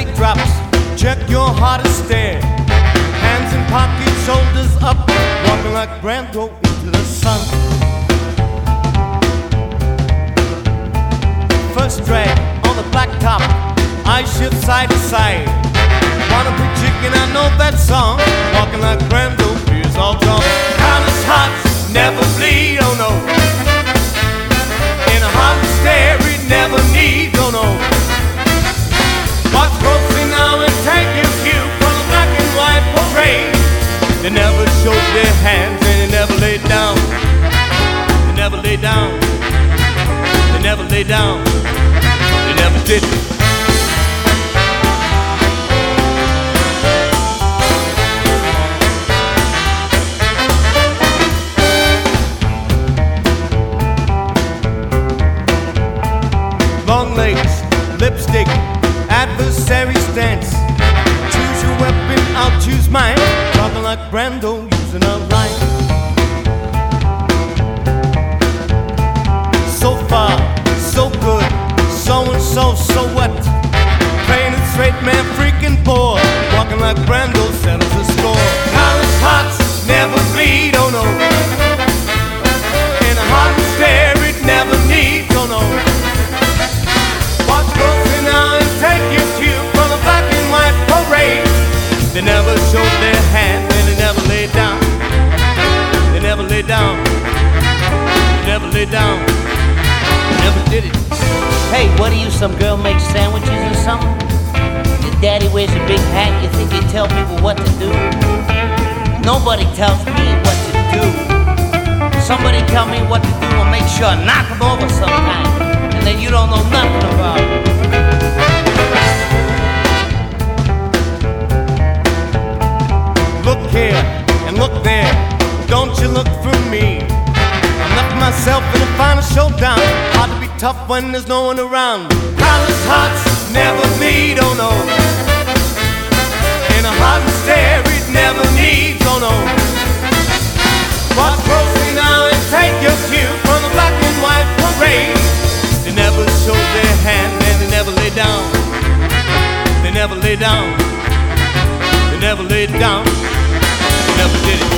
penny drops, check your heart and stare. Hands in pockets, shoulders up, walking like Brando into the sun. First drag on the blacktop, eyes shift side to side. Wanna be chicken, I know that song. Walking like Brando, beers all drunk. College hearts never bleed, oh no. In a heart stare, it never needs, oh no. Watch closely now and take your cue from the black and white parade. They never showed their hands and they never laid down. They never laid down. They never laid down. They never did it. Long legs, lipstick, adversary stance. Choose your weapon, I'll choose mine. Talking like Brando, using a line. So far, so good, so-and-so, so what? Plain and straight man, freaking poor. Walking like Brando, settles the score. College hearts never bleed, oh no. In a heart and stare, it never needs, oh no. Watch closely now and take your cue from the black and white parade. They never showed their hand and they never laid down. They never laid down. They never laid down. They never did it. Hey, what are you, some girl makes sandwiches or something? Your daddy wears a big hat, you think you tell people what to do? Nobody tells me what to do. Somebody tell me what to do and make sure I knock them over sometime. And then you don't know nothing about it. Look here and look there, don't you look through me. I'm left myself in a final showdown. Hard to be tough when there's no one around. College hearts never bleed, oh no. In a heart and stare, it never needs, oh no. Watch closely now and take your cue from the black and white parade. They never showed their hand and they never lay down. They never lay down. They never laid down. They never did it.